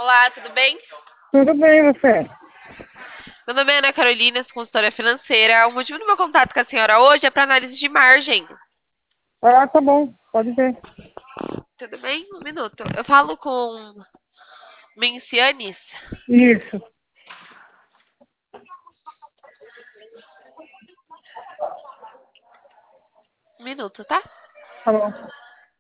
Olá, tudo bem? Tudo bem, você? Meu nome é Ana Carolina, sou consultora financeira. O motivo do meu contato com a senhora hoje é para análise de margem. Ah, tá bom, pode ver. Tudo bem? Um minuto. Eu falo com Mencianes. Isso, Um minuto, tá? tá bom.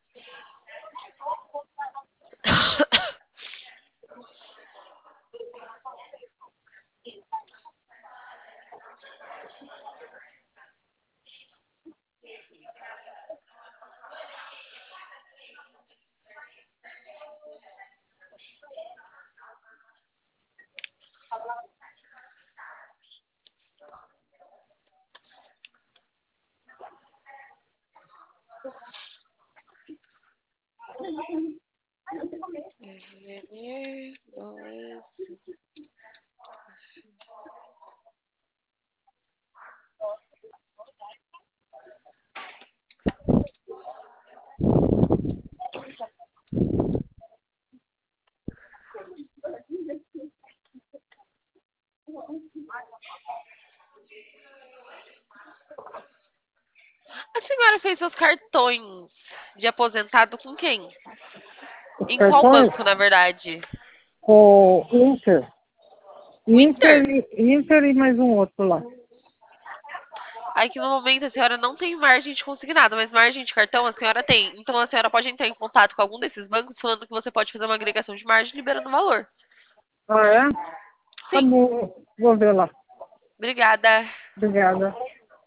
A senhora fez seus cartões de aposentado com quem? Os Em qual cartões, banco, na verdade? o Inter. O Inter? Inter e mais um outro lá. Aí que no momento a senhora não tem margem de consignado, mas margem de cartão a senhora tem. Então a senhora pode entrar em contato com algum desses bancos falando que você pode fazer uma agregação de margem liberando o valor. Ah, é? Tá Sim, bom, vou ver lá. obrigada. Obrigada.